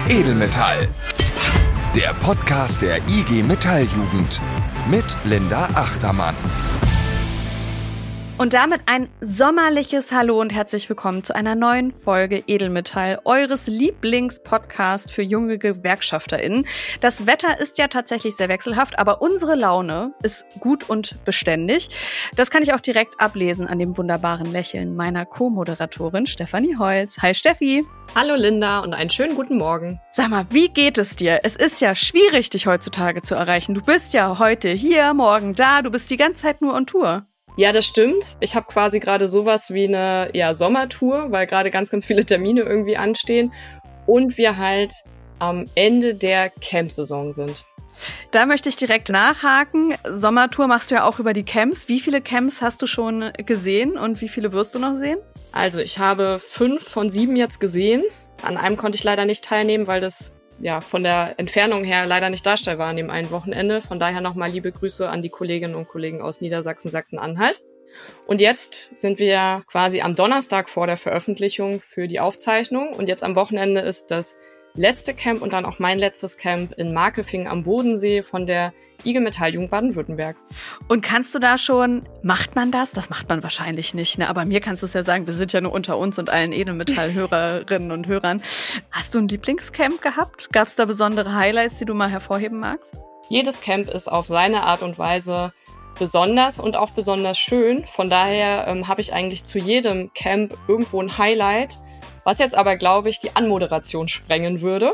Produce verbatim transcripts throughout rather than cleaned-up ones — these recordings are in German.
Edelmetall. Der Podcast der I G Metall-Jugend mit Linda Achtermann. Und damit ein sommerliches Hallo und herzlich willkommen zu einer neuen Folge Edelmetall, eures Lieblingspodcast für junge GewerkschafterInnen. Das Wetter ist ja tatsächlich sehr wechselhaft, aber unsere Laune ist gut und beständig. Das kann ich auch direkt ablesen an dem wunderbaren Lächeln meiner Co-Moderatorin Stefanie Holz. Hi Steffi! Hallo Linda und einen schönen guten Morgen. Sag mal, wie geht es dir? Es ist ja schwierig, dich heutzutage zu erreichen. Du bist ja heute hier, morgen da, du bist die ganze Zeit nur on Tour. Ja, das stimmt. Ich habe quasi gerade sowas wie eine ja, Sommertour, weil gerade ganz, ganz viele Termine irgendwie anstehen und wir halt am Ende der Camp-Saison sind. Da möchte ich direkt nachhaken. Sommertour machst du ja auch über die Camps. Wie viele Camps hast du schon gesehen und wie viele wirst du noch sehen? Also ich habe fünf von sieben jetzt gesehen. An einem konnte ich leider nicht teilnehmen, weil das ja von der Entfernung her leider nicht darstellbar war an dem einen Wochenende. Von daher nochmal liebe Grüße an die Kolleginnen und Kollegen aus Niedersachsen, Sachsen-Anhalt. Und jetzt sind wir quasi am Donnerstag vor der Veröffentlichung für die Aufzeichnung. Und jetzt am Wochenende ist das letzte Camp und dann auch mein letztes Camp in Markelfingen am Bodensee von der I G Metall-Jugend Baden-Württemberg. Und kannst du da schon, macht man das? Das macht man wahrscheinlich nicht, ne? Aber mir kannst du es ja sagen, wir sind ja nur unter uns und allen Edelmetall-Hörerinnen und Hörern. Hast du ein Lieblingscamp gehabt? Gab es da besondere Highlights, die du mal hervorheben magst? Jedes Camp ist auf seine Art und Weise besonders und auch besonders schön. Von daher ähm, habe ich eigentlich zu jedem Camp irgendwo ein Highlight, was jetzt aber, glaube ich, die Anmoderation sprengen würde.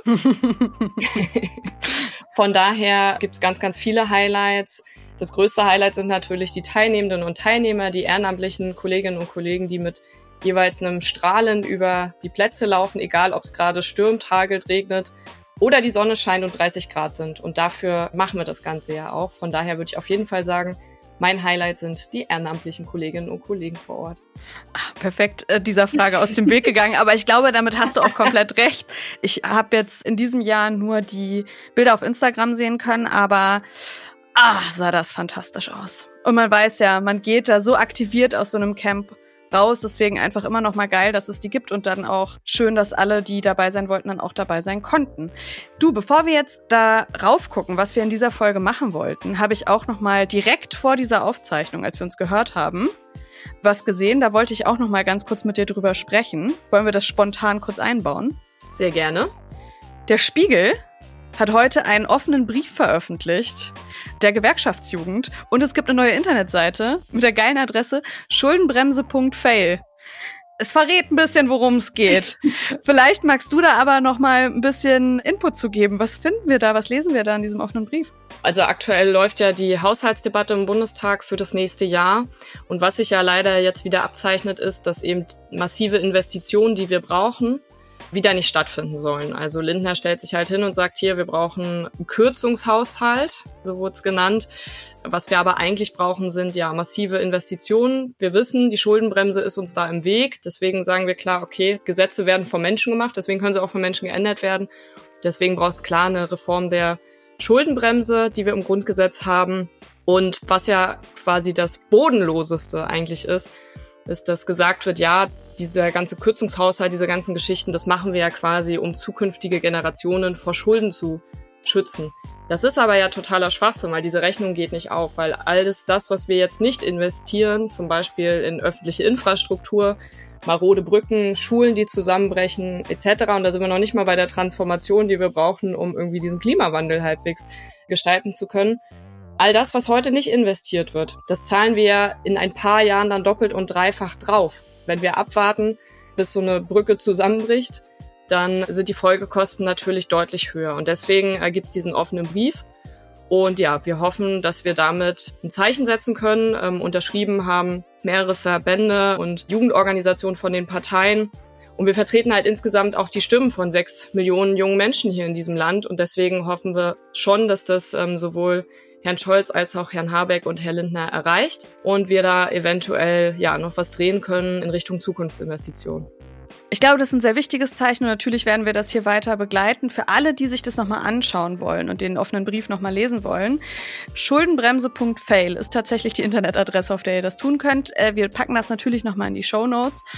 Von daher gibt's ganz, ganz viele Highlights. Das größte Highlight sind natürlich die Teilnehmenden und Teilnehmer, die ehrenamtlichen Kolleginnen und Kollegen, die mit jeweils einem Strahlen über die Plätze laufen, egal ob es gerade stürmt, hagelt, regnet oder die Sonne scheint und dreißig Grad sind. Und dafür machen wir das Ganze ja auch. Von daher würde ich auf jeden Fall sagen, mein Highlight sind die ehrenamtlichen Kolleginnen und Kollegen vor Ort. Ach, perfekt, äh, dieser Frage aus dem Weg gegangen. Aber ich glaube, damit hast du auch komplett recht. Ich habe jetzt in diesem Jahr nur die Bilder auf Instagram sehen können, aber ah, sah das fantastisch aus. Und man weiß ja, man geht da so aktiviert aus so einem Camp raus. Deswegen einfach immer noch mal geil, dass es die gibt und dann auch schön, dass alle, die dabei sein wollten, dann auch dabei sein konnten. Du, bevor wir jetzt da rauf gucken, was wir in dieser Folge machen wollten, habe ich auch noch mal direkt vor dieser Aufzeichnung, als wir uns gehört haben, was gesehen. Da wollte ich auch noch mal ganz kurz mit dir drüber sprechen. Wollen wir das spontan kurz einbauen? Sehr gerne. Der Spiegel hat heute einen offenen Brief veröffentlicht der Gewerkschaftsjugend und es gibt eine neue Internetseite mit der geilen Adresse schuldenbremse punkt fail. Es verrät ein bisschen, worum es geht. Vielleicht magst du da aber noch mal ein bisschen Input zu geben. Was finden wir da? Was lesen wir da in diesem offenen Brief? Also aktuell läuft ja die Haushaltsdebatte im Bundestag für das nächste Jahr. Und was sich ja leider jetzt wieder abzeichnet, ist, dass eben massive Investitionen, die wir brauchen, wieder nicht stattfinden sollen. Also Lindner stellt sich halt hin und sagt, hier, wir brauchen einen Kürzungshaushalt, so wurde es genannt. Was wir aber eigentlich brauchen, sind ja massive Investitionen. Wir wissen, die Schuldenbremse ist uns da im Weg. Deswegen sagen wir klar, okay, Gesetze werden von Menschen gemacht, deswegen können sie auch von Menschen geändert werden. Deswegen braucht es klar eine Reform der Schuldenbremse, die wir im Grundgesetz haben. Und was ja quasi das Bodenloseste eigentlich ist, ist, dass gesagt wird, ja, dieser ganze Kürzungshaushalt, diese ganzen Geschichten, das machen wir ja quasi, um zukünftige Generationen vor Schulden zu schützen. Das ist aber ja totaler Schwachsinn, weil diese Rechnung geht nicht auf, weil alles das, was wir jetzt nicht investieren, zum Beispiel in öffentliche Infrastruktur, marode Brücken, Schulen, die zusammenbrechen et cetera, und da sind wir noch nicht mal bei der Transformation, die wir brauchen, um irgendwie diesen Klimawandel halbwegs gestalten zu können. All das, was heute nicht investiert wird, das zahlen wir ja in ein paar Jahren dann doppelt und dreifach drauf. Wenn wir abwarten, bis so eine Brücke zusammenbricht, dann sind die Folgekosten natürlich deutlich höher. Und deswegen äh, gibt es diesen offenen Brief. Und ja, wir hoffen, dass wir damit ein Zeichen setzen können. Ähm, unterschrieben haben mehrere Verbände und Jugendorganisationen von den Parteien. Und wir vertreten halt insgesamt auch die Stimmen von sechs Millionen jungen Menschen hier in diesem Land. Und deswegen hoffen wir schon, dass das ähm, sowohl Herrn Scholz als auch Herrn Habeck und Herr Lindner erreicht und wir da eventuell ja noch was drehen können in Richtung Zukunftsinvestitionen. Ich glaube, das ist ein sehr wichtiges Zeichen und natürlich werden wir das hier weiter begleiten. Für alle, die sich das nochmal anschauen wollen und den offenen Brief nochmal lesen wollen, schuldenbremse punkt fail ist tatsächlich die Internetadresse, auf der ihr das tun könnt. Wir packen das natürlich nochmal in die Shownotes.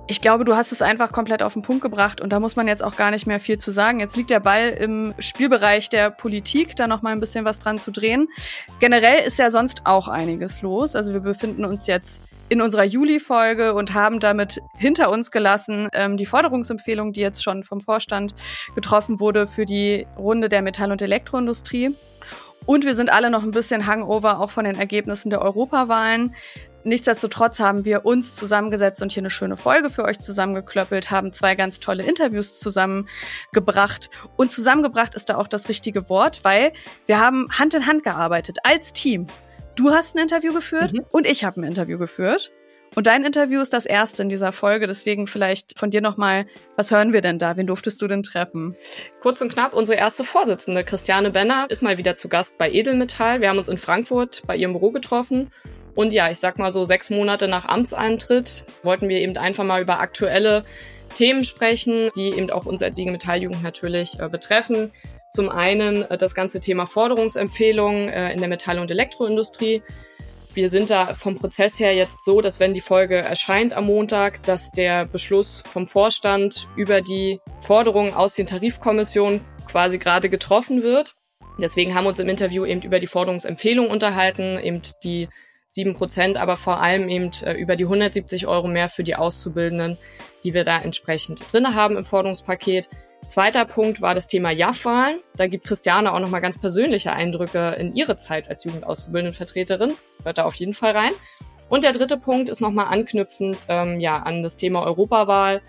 Ich glaube, du hast es einfach komplett auf den Punkt gebracht und da muss man jetzt auch gar nicht mehr viel zu sagen. Jetzt liegt der Ball im Spielbereich der Politik, da noch mal ein bisschen was dran zu drehen. Generell ist ja sonst auch einiges los. Also wir befinden uns jetzt in unserer Juli-Folge und haben damit hinter uns gelassen ähm, die Forderungsempfehlung, die jetzt schon vom Vorstand getroffen wurde für die Runde der Metall- und Elektroindustrie. Und wir sind alle noch ein bisschen Hangover auch von den Ergebnissen der Europawahlen. Nichtsdestotrotz haben wir uns zusammengesetzt und hier eine schöne Folge für euch zusammengeklöppelt, haben zwei ganz tolle Interviews zusammengebracht. Und zusammengebracht ist da auch das richtige Wort, weil wir haben Hand in Hand gearbeitet als Team. Du hast ein Interview geführt mhm. und ich habe ein Interview geführt. Und dein Interview ist das erste in dieser Folge, deswegen vielleicht von dir nochmal, was hören wir denn da? Wen durftest du denn treffen? Kurz und knapp, unsere erste Vorsitzende, Christiane Benner, ist mal wieder zu Gast bei Edelmetall. Wir haben uns in Frankfurt bei ihrem Büro getroffen. Und ja, ich sag mal so sechs Monate nach Amtseintritt wollten wir eben einfach mal über aktuelle Themen sprechen, die eben auch uns als I G Metalljugend natürlich äh, betreffen. Zum einen äh, das ganze Thema Forderungsempfehlungen äh, in der Metall- und Elektroindustrie. Wir sind da vom Prozess her jetzt so, dass wenn die Folge erscheint am Montag, dass der Beschluss vom Vorstand über die Forderungen aus den Tarifkommissionen quasi gerade getroffen wird. Deswegen haben wir uns im Interview eben über die Forderungsempfehlung unterhalten, eben die sieben Prozent, aber vor allem eben äh, über die hundertsiebzig Euro mehr für die Auszubildenden, die wir da entsprechend drinne haben im Forderungspaket. Zweiter Punkt war das Thema J A F-Wahlen. Da gibt Christiane auch nochmal ganz persönliche Eindrücke in ihre Zeit als Jugendauszubildendenvertreterin. Hört da auf jeden Fall rein. Und der dritte Punkt ist nochmal anknüpfend ähm, ja an das Thema Europawahl.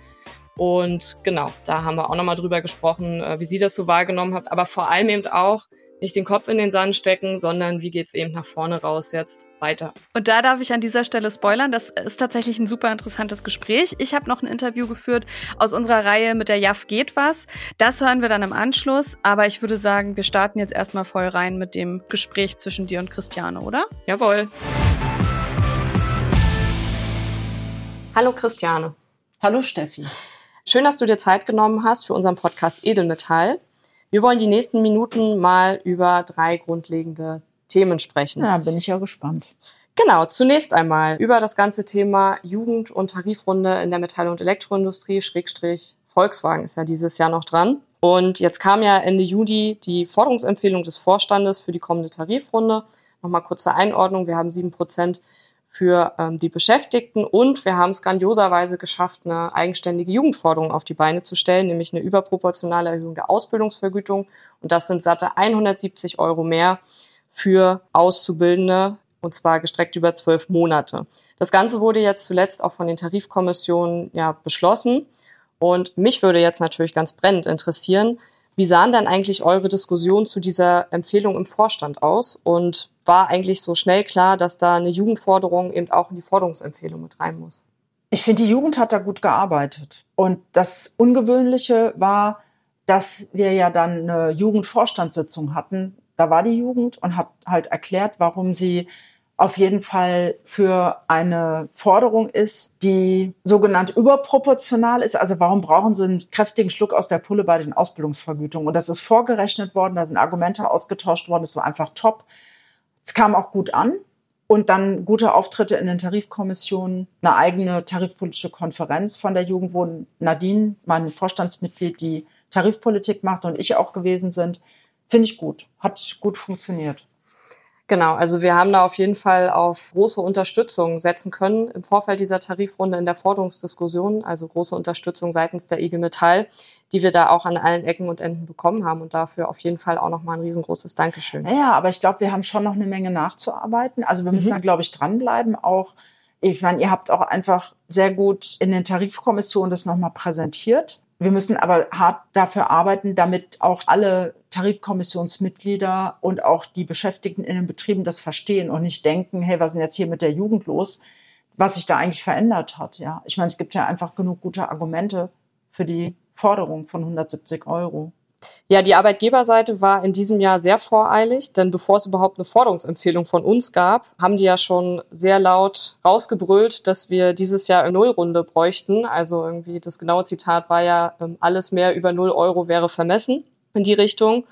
Und genau, da haben wir auch nochmal drüber gesprochen, äh, wie sie das so wahrgenommen habt. Aber vor allem eben auch, nicht den Kopf in den Sand stecken, sondern wie geht's eben nach vorne raus jetzt weiter. Und da darf ich an dieser Stelle spoilern, das ist tatsächlich ein super interessantes Gespräch. Ich habe noch ein Interview geführt aus unserer Reihe mit der J A F geht was. Das hören wir dann im Anschluss, aber ich würde sagen, wir starten jetzt erstmal voll rein mit dem Gespräch zwischen dir und Christiane, oder? Jawohl. Hallo Christiane. Hallo Steffi. Schön, dass du dir Zeit genommen hast für unseren Podcast Edelmetall. Wir wollen die nächsten Minuten mal über drei grundlegende Themen sprechen. Ja, bin ich ja gespannt. Genau, zunächst einmal über das ganze Thema Jugend- und Tarifrunde in der Metall- und Elektroindustrie, Schrägstrich Volkswagen ist ja dieses Jahr noch dran. Und jetzt kam ja Ende Juli die Forderungsempfehlung des Vorstandes für die kommende Tarifrunde. Nochmal kurze Einordnung, wir haben sieben Prozent für ähm, die Beschäftigten und wir haben es grandioserweise geschafft, eine eigenständige Jugendforderung auf die Beine zu stellen, nämlich eine überproportionale Erhöhung der Ausbildungsvergütung. Und das sind satte hundertsiebzig Euro mehr für Auszubildende, und zwar gestreckt über zwölf Monate. Das Ganze wurde jetzt zuletzt auch von den Tarifkommissionen ja beschlossen. Und mich würde jetzt natürlich ganz brennend interessieren, wie sahen denn eigentlich eure Diskussionen zu dieser Empfehlung im Vorstand aus? Und war eigentlich so schnell klar, dass da eine Jugendforderung eben auch in die Forderungsempfehlung mit rein muss? Ich finde, die Jugend hat da gut gearbeitet. Und das Ungewöhnliche war, dass wir ja dann eine Jugendvorstandssitzung hatten. Da war die Jugend und hat halt erklärt, warum sie auf jeden Fall für eine Forderung ist, die sogenannt überproportional ist. Also warum brauchen sie einen kräftigen Schluck aus der Pulle bei den Ausbildungsvergütungen? Und das ist vorgerechnet worden, da sind Argumente ausgetauscht worden, das war einfach top. Es kam auch gut an und dann gute Auftritte in den Tarifkommissionen, eine eigene tarifpolitische Konferenz von der Jugend, wo Nadine, mein Vorstandsmitglied, die Tarifpolitik macht und ich auch gewesen sind. Finde ich gut, hat gut funktioniert. Genau, also wir haben da auf jeden Fall auf große Unterstützung setzen können im Vorfeld dieser Tarifrunde in der Forderungsdiskussion, also große Unterstützung seitens der I G Metall, die wir da auch an allen Ecken und Enden bekommen haben und dafür auf jeden Fall auch nochmal ein riesengroßes Dankeschön. Ja, aber ich glaube, wir haben schon noch eine Menge nachzuarbeiten. Also wir müssen mhm. da, glaube ich, dranbleiben. Auch, ich meine, ihr habt auch einfach sehr gut in den Tarifkommissionen das nochmal präsentiert. Wir müssen aber hart dafür arbeiten, damit auch alle Tarifkommissionsmitglieder und auch die Beschäftigten in den Betrieben das verstehen und nicht denken, hey, was ist denn jetzt hier mit der Jugend los, was sich da eigentlich verändert hat. Ja, ich meine, es gibt ja einfach genug gute Argumente für die Forderung von hundertsiebzig Euro. Ja, die Arbeitgeberseite war in diesem Jahr sehr voreilig, denn bevor es überhaupt eine Forderungsempfehlung von uns gab, haben die ja schon sehr laut rausgebrüllt, dass wir dieses Jahr eine Nullrunde bräuchten. Also irgendwie das genaue Zitat war ja, alles mehr über null Euro wäre vermessen in die Richtung.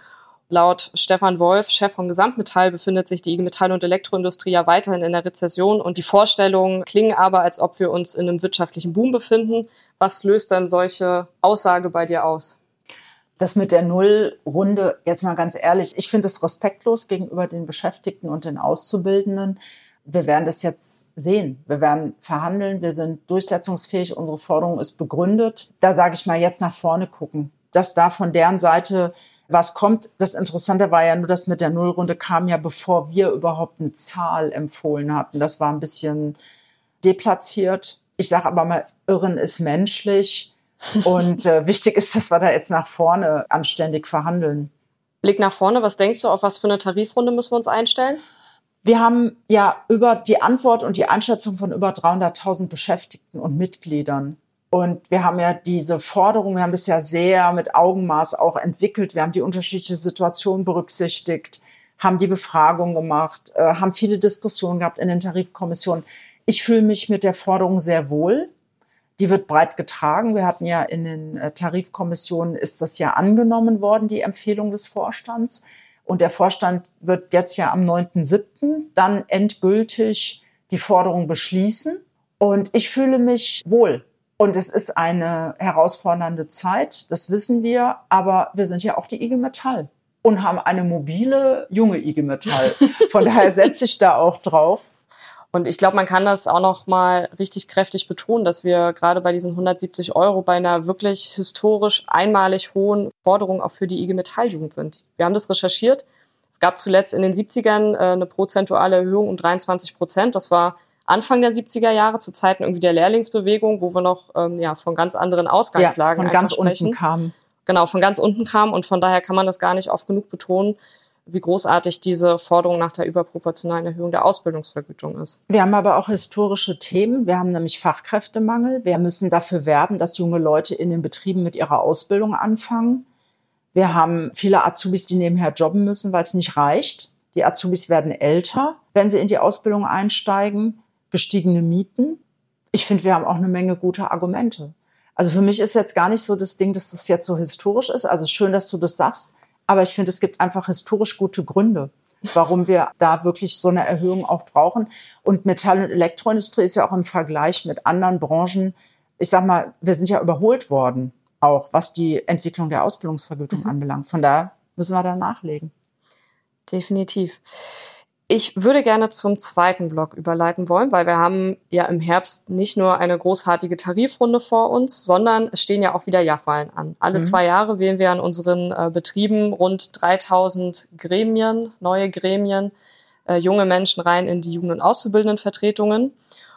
Laut Stefan Wolf, Chef von Gesamtmetall, befindet sich die I G Metall- und Elektroindustrie ja weiterhin in der Rezession und die Vorstellungen klingen aber, als ob wir uns in einem wirtschaftlichen Boom befinden. Was löst dann solche Aussage bei dir aus? Das mit der Nullrunde, jetzt mal ganz ehrlich, ich finde es respektlos gegenüber den Beschäftigten und den Auszubildenden. Wir werden das jetzt sehen. Wir werden verhandeln. Wir sind durchsetzungsfähig. Unsere Forderung ist begründet. Da sage ich mal, jetzt nach vorne gucken. Dass da von deren Seite was kommt. Das Interessante war ja nur, dass mit der Nullrunde kam ja, bevor wir überhaupt eine Zahl empfohlen hatten. Das war ein bisschen deplatziert. Ich sage aber mal, Irren ist menschlich. Und äh, wichtig ist, dass wir da jetzt nach vorne anständig verhandeln. Blick nach vorne, was denkst du, auf was für eine Tarifrunde müssen wir uns einstellen? Wir haben ja über die Antwort und die Einschätzung von über dreihunderttausend Beschäftigten und Mitgliedern. Und wir haben ja diese Forderung, wir haben das ja sehr mit Augenmaß auch entwickelt. Wir haben die unterschiedliche Situation berücksichtigt, haben die Befragung gemacht, äh, haben viele Diskussionen gehabt in den Tarifkommissionen. Ich fühle mich mit der Forderung sehr wohl. Die wird breit getragen. Wir hatten ja in den Tarifkommissionen, ist das ja angenommen worden, die Empfehlung des Vorstands. Und der Vorstand wird jetzt ja am neunten siebten dann endgültig die Forderung beschließen. Und ich fühle mich wohl. Und es ist eine herausfordernde Zeit, das wissen wir. Aber wir sind ja auch die I G Metall und haben eine mobile, junge I G Metall. Von daher setze ich da auch drauf. Und ich glaube, man kann das auch noch mal richtig kräftig betonen, dass wir gerade bei diesen hundertsiebzig Euro bei einer wirklich historisch einmalig hohen Forderung auch für die I G Metall-Jugend sind. Wir haben das recherchiert. Es gab zuletzt in den siebzigern äh, eine prozentuale Erhöhung um dreiundzwanzig Prozent. Das war Anfang der siebziger Jahre, zu Zeiten irgendwie der Lehrlingsbewegung, wo wir noch ähm, ja von ganz anderen Ausgangslagen ja, von ganz sprechen. unten kamen. Genau, von ganz unten kamen. Und von daher kann man das gar nicht oft genug betonen, wie großartig diese Forderung nach der überproportionalen Erhöhung der Ausbildungsvergütung ist. Wir haben aber auch historische Themen. Wir haben nämlich Fachkräftemangel. Wir müssen dafür werben, dass junge Leute in den Betrieben mit ihrer Ausbildung anfangen. Wir haben viele Azubis, die nebenher jobben müssen, weil es nicht reicht. Die Azubis werden älter, wenn sie in die Ausbildung einsteigen. Gestiegene Mieten. Ich finde, wir haben auch eine Menge gute Argumente. Also für mich ist jetzt gar nicht so das Ding, dass das jetzt so historisch ist. Also schön, dass du das sagst. Aber ich finde, es gibt einfach historisch gute Gründe, warum wir da wirklich so eine Erhöhung auch brauchen. Und Metall- und Elektroindustrie ist ja auch im Vergleich mit anderen Branchen, ich sag mal, wir sind ja überholt worden, auch was die Entwicklung der Ausbildungsvergütung mhm. anbelangt. Von daher müssen wir da nachlegen. Definitiv. Ich würde gerne zum zweiten Block überleiten wollen, weil wir haben ja im Herbst nicht nur eine großartige Tarifrunde vor uns, sondern es stehen ja auch wieder Jahrwahlen an. Alle mhm. zwei Jahre wählen wir an unseren äh, Betrieben rund dreitausend Gremien, neue Gremien, äh, junge Menschen rein in die Jugend- und Auszubildendenvertretungen.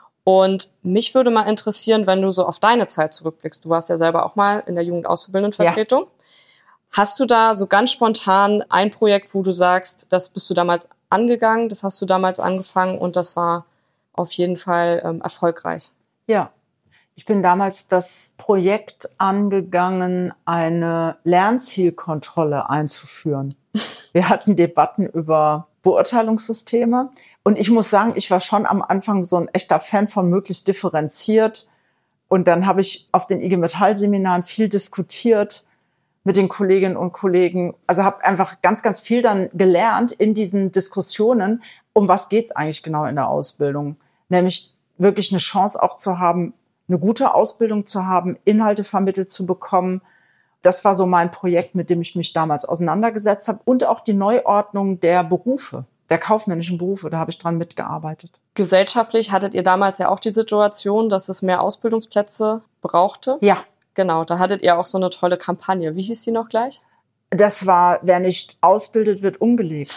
Und mich würde mal interessieren, wenn du so auf deine Zeit zurückblickst. Du warst ja selber auch mal in der Jugend- und Auszubildendenvertretung. Ja. Hast du da so ganz spontan ein Projekt, wo du sagst, das bist du damals angegangen, das hast du damals angefangen und das war auf jeden Fall ähm, erfolgreich? Ja, ich bin damals das Projekt angegangen, eine Lernzielkontrolle einzuführen. Wir hatten Debatten über Beurteilungssysteme und ich muss sagen, ich war schon am Anfang so ein echter Fan von möglichst differenziert und dann habe ich auf den I G Metall-Seminaren viel diskutiert mit den Kolleginnen und Kollegen. Also habe einfach ganz, ganz viel dann gelernt in diesen Diskussionen, um was geht's eigentlich genau in der Ausbildung. Nämlich wirklich eine Chance auch zu haben, eine gute Ausbildung zu haben, Inhalte vermittelt zu bekommen. Das war so mein Projekt, mit dem ich mich damals auseinandergesetzt habe. Und auch die Neuordnung der Berufe, der kaufmännischen Berufe, da habe ich dran mitgearbeitet. Gesellschaftlich hattet ihr damals ja auch die Situation, dass es mehr Ausbildungsplätze brauchte. Ja. Genau, da hattet ihr auch so eine tolle Kampagne. Wie hieß die noch gleich? Das war, wer nicht ausbildet, wird umgelegt.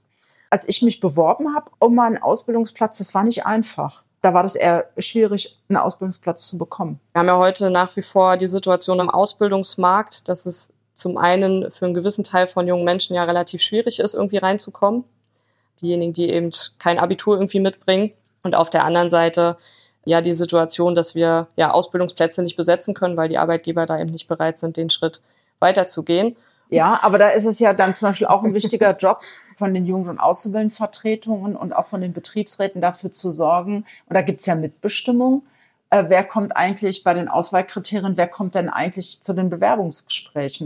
Als ich mich beworben habe um einen Ausbildungsplatz, das war nicht einfach. Da war das eher schwierig, einen Ausbildungsplatz zu bekommen. Wir haben ja heute nach wie vor die Situation im Ausbildungsmarkt, dass es zum einen für einen gewissen Teil von jungen Menschen ja relativ schwierig ist, irgendwie reinzukommen. Diejenigen, die eben kein Abitur irgendwie mitbringen. Und auf der anderen Seite ja die Situation, dass wir ja Ausbildungsplätze nicht besetzen können, weil die Arbeitgeber da eben nicht bereit sind, den Schritt weiterzugehen. Ja, aber da ist es ja dann zum Beispiel auch ein wichtiger Job von den Jugend- und Auszubildendenvertretungen und auch von den Betriebsräten dafür zu sorgen, und da gibt's ja Mitbestimmung, äh, wer kommt eigentlich bei den Auswahlkriterien, wer kommt denn eigentlich zu den Bewerbungsgesprächen?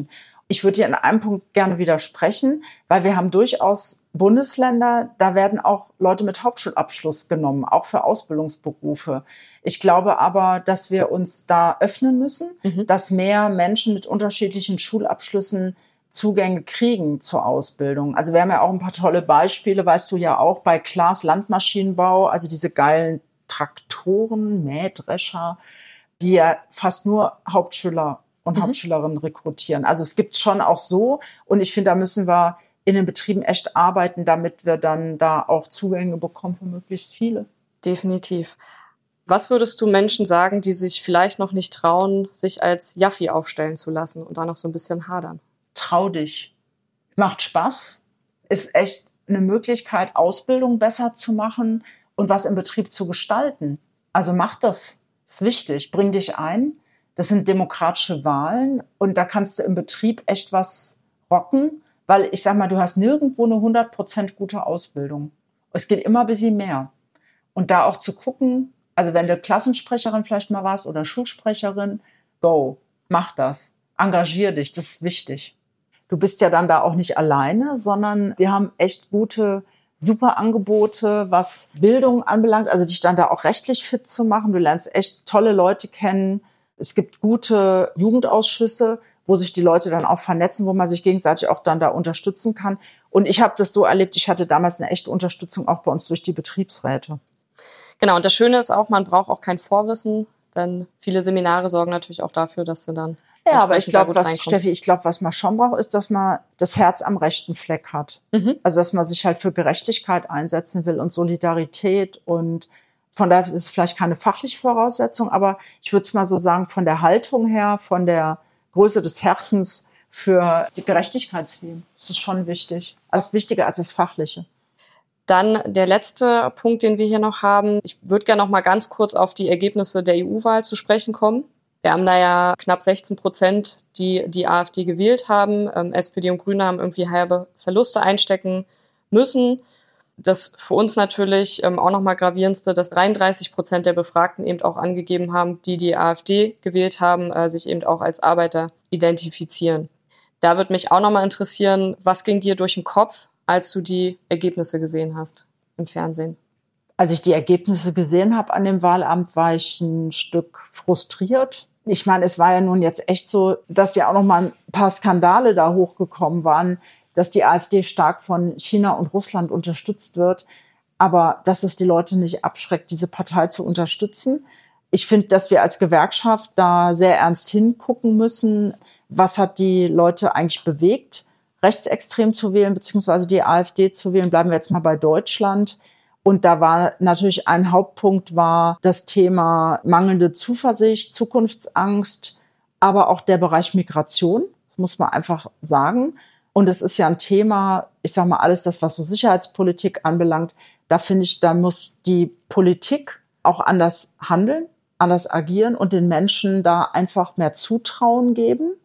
Ich würde dir in einem Punkt gerne widersprechen, weil wir haben durchaus Bundesländer, da werden auch Leute mit Hauptschulabschluss genommen, auch für Ausbildungsberufe. Ich glaube aber, dass wir uns da öffnen müssen, mhm. dass mehr Menschen mit unterschiedlichen Schulabschlüssen Zugänge kriegen zur Ausbildung. Also wir haben ja auch ein paar tolle Beispiele, weißt du ja auch, bei Klaas Landmaschinenbau, also diese geilen Traktoren, Mähdrescher, die ja fast nur Hauptschüler und mhm. Hauptschülerinnen rekrutieren. Also es gibt schon auch so. Und ich finde, da müssen wir in den Betrieben echt arbeiten, damit wir dann da auch Zugänge bekommen für möglichst viele. Definitiv. Was würdest du Menschen sagen, die sich vielleicht noch nicht trauen, sich als Jaffi aufstellen zu lassen und da noch so ein bisschen hadern? Trau dich. Macht Spaß. Ist echt eine Möglichkeit, Ausbildung besser zu machen und was im Betrieb zu gestalten. Also mach das. Ist wichtig. Bring dich ein. Das sind demokratische Wahlen und da kannst du im Betrieb echt was rocken, weil ich sag mal, du hast nirgendwo eine hundert Prozent gute Ausbildung. Es geht immer ein bisschen mehr. Und da auch zu gucken, also wenn du Klassensprecherin vielleicht mal warst oder Schulsprecherin, go, mach das, engagier dich, das ist wichtig. Du bist ja dann da auch nicht alleine, sondern wir haben echt gute, super Angebote, was Bildung anbelangt, also dich dann da auch rechtlich fit zu machen. Du lernst echt tolle Leute kennen. Es gibt gute Jugendausschüsse, wo sich die Leute dann auch vernetzen, wo man sich gegenseitig auch dann da unterstützen kann. Und ich habe das so erlebt, ich hatte damals eine echte Unterstützung auch bei uns durch die Betriebsräte. Genau, und das Schöne ist auch, man braucht auch kein Vorwissen, denn viele Seminare sorgen natürlich auch dafür, dass du dann ja, aber ich glaube, was Steffi, ich glaube, was man schon braucht, ist, dass man das Herz am rechten Fleck hat. Mhm. Also, dass man sich halt für Gerechtigkeit einsetzen will und Solidarität und von daher ist es vielleicht keine fachliche Voraussetzung, aber ich würde es mal so sagen, von der Haltung her, von der Größe des Herzens für die Gerechtigkeitsthemen. Das ist schon wichtig. Alles wichtiger als das Fachliche. Dann der letzte Punkt, den wir hier noch haben. Ich würde gerne noch mal ganz kurz auf die Ergebnisse der E U-Wahl zu sprechen kommen. Wir haben da ja knapp sechzehn Prozent, die die AfD gewählt haben. Ähm, S P D und Grüne haben irgendwie halbe Verluste einstecken müssen. Das für uns natürlich ähm, auch nochmal gravierendste, dass dreiunddreißig Prozent der Befragten eben auch angegeben haben, die die AfD gewählt haben, äh, sich eben auch als Arbeiter identifizieren. Da würde mich auch nochmal interessieren, was ging dir durch den Kopf, als du die Ergebnisse gesehen hast im Fernsehen? Als ich die Ergebnisse gesehen habe an dem Wahlamt, war ich ein Stück frustriert. Ich meine, es war ja nun jetzt echt so, dass ja auch noch mal ein paar Skandale da hochgekommen waren, dass die AfD stark von China und Russland unterstützt wird, aber dass es die Leute nicht abschreckt, diese Partei zu unterstützen. Ich finde, dass wir als Gewerkschaft da sehr ernst hingucken müssen, was hat die Leute eigentlich bewegt, rechtsextrem zu wählen, beziehungsweise die AfD zu wählen. Bleiben wir jetzt mal bei Deutschland. Und da war natürlich ein Hauptpunkt war das Thema mangelnde Zuversicht, Zukunftsangst, aber auch der Bereich Migration. Das muss man einfach sagen. Und es ist ja ein Thema, ich sage mal, alles das, was so Sicherheitspolitik anbelangt, da finde ich, da muss die Politik auch anders handeln, anders agieren und den Menschen da einfach mehr Zutrauen geben.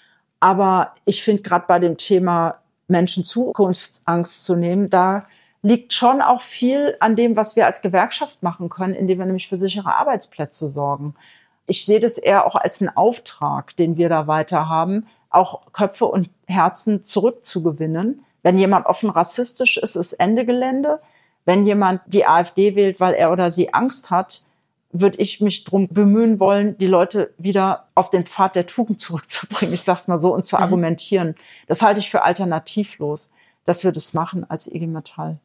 Aber ich finde, gerade bei dem Thema Menschen Zukunftsangst zu nehmen, da liegt schon auch viel an dem, was wir als Gewerkschaft machen können, indem wir nämlich für sichere Arbeitsplätze sorgen. Ich sehe das eher auch als einen Auftrag, den wir da weiter haben, auch Köpfe und Herzen zurückzugewinnen. Wenn jemand offen rassistisch ist, ist Ende Gelände. Wenn jemand die AfD wählt, weil er oder sie Angst hat, würde ich mich drum bemühen wollen, die Leute wieder auf den Pfad der Tugend zurückzubringen, ich sag's mal so, und zu mhm. argumentieren. Das halte ich für alternativlos, dass wir das machen als I G Metall.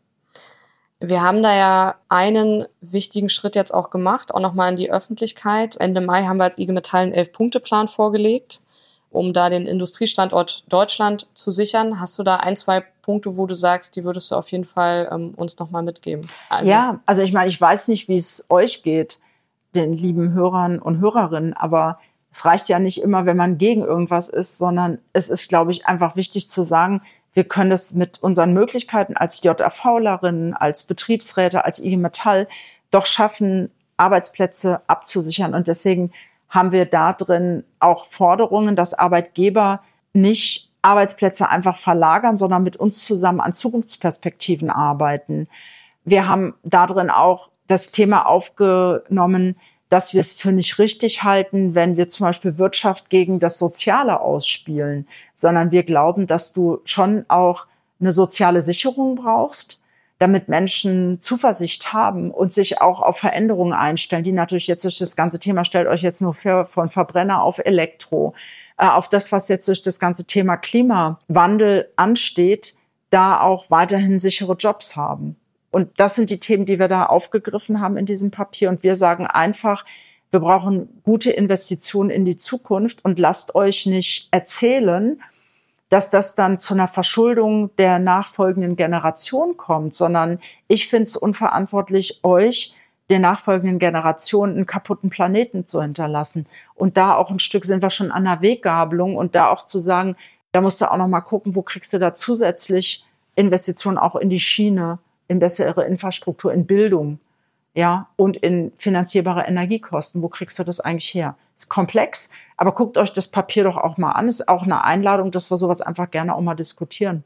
Wir haben da ja einen wichtigen Schritt jetzt auch gemacht, auch nochmal in die Öffentlichkeit. Ende Mai haben wir als I G Metall einen Elf-Punkte-Plan vorgelegt, um da den Industriestandort Deutschland zu sichern. Hast du da ein, zwei Punkte, wo du sagst, die würdest du auf jeden Fall ähm, uns nochmal mitgeben? Also, ja, also ich meine, ich weiß nicht, wie es euch geht, den lieben Hörern und Hörerinnen, aber es reicht ja nicht immer, wenn man gegen irgendwas ist, sondern es ist, glaube ich, einfach wichtig zu sagen, wir können es mit unseren Möglichkeiten als JAVlerinnen, als Betriebsräte, als I G Metall doch schaffen, Arbeitsplätze abzusichern. Und deswegen haben wir da drin auch Forderungen, dass Arbeitgeber nicht Arbeitsplätze einfach verlagern, sondern mit uns zusammen an Zukunftsperspektiven arbeiten. Wir haben da drin auch das Thema aufgenommen, dass wir es für nicht richtig halten, wenn wir zum Beispiel Wirtschaft gegen das Soziale ausspielen, sondern wir glauben, dass du schon auch eine soziale Sicherung brauchst, damit Menschen Zuversicht haben und sich auch auf Veränderungen einstellen, die natürlich jetzt durch das ganze Thema, stellt euch jetzt nur für, von Verbrenner auf Elektro, äh, auf das, was jetzt durch das ganze Thema Klimawandel ansteht, da auch weiterhin sichere Jobs haben. Und das sind die Themen, die wir da aufgegriffen haben in diesem Papier. Und wir sagen einfach, wir brauchen gute Investitionen in die Zukunft und lasst euch nicht erzählen, dass das dann zu einer Verschuldung der nachfolgenden Generation kommt, sondern ich finde es unverantwortlich, euch, der nachfolgenden Generation, einen kaputten Planeten zu hinterlassen. Und da auch ein Stück sind wir schon an der Weggabelung und da auch zu sagen, da musst du auch noch mal gucken, wo kriegst du da zusätzlich Investitionen auch in die Schiene, in bessere Infrastruktur, in Bildung, ja, und in finanzierbare Energiekosten. Wo kriegst du das eigentlich her? Ist komplex, aber guckt euch das Papier doch auch mal an. Ist auch eine Einladung, dass wir sowas einfach gerne auch mal diskutieren.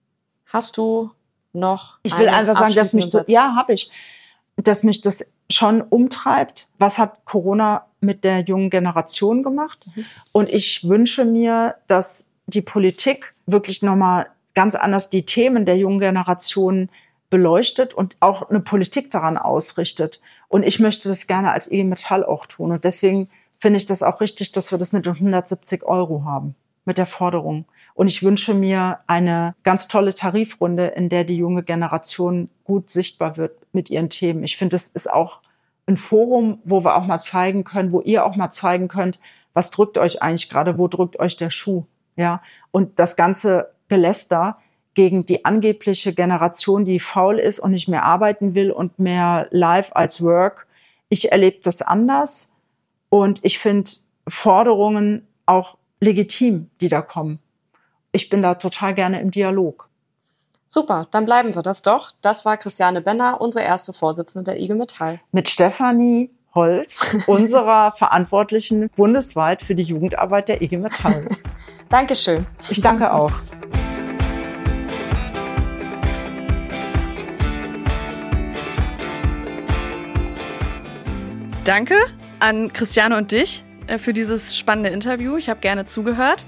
Hast du noch? Ich will einfach sagen, dass mich so, ja, habe ich, dass mich das schon umtreibt. Was hat Corona mit der jungen Generation gemacht? Mhm. Und ich wünsche mir, dass die Politik wirklich nochmal ganz anders die Themen der jungen Generation beleuchtet und auch eine Politik daran ausrichtet. Und ich möchte das gerne als I G Metall auch tun. Und deswegen finde ich das auch richtig, dass wir das mit hundertsiebzig Euro haben, mit der Forderung. Und ich wünsche mir eine ganz tolle Tarifrunde, in der die junge Generation gut sichtbar wird mit ihren Themen. Ich finde, das ist auch ein Forum, wo wir auch mal zeigen können, wo ihr auch mal zeigen könnt, was drückt euch eigentlich gerade, wo drückt euch der Schuh, ja? Und das ganze Geläster gegen die angebliche Generation, die faul ist und nicht mehr arbeiten will und mehr Life als Work. Ich erlebe das anders und ich finde Forderungen auch legitim, die da kommen. Ich bin da total gerne im Dialog. Super, dann bleiben wir das doch. Das war Christiane Benner, unsere erste Vorsitzende der I G Metall. Mit Stefanie Holz, unserer Verantwortlichen bundesweit für die Jugendarbeit der I G Metall. Dankeschön. Ich danke auch. Danke an Christiane und dich für dieses spannende Interview. Ich habe gerne zugehört.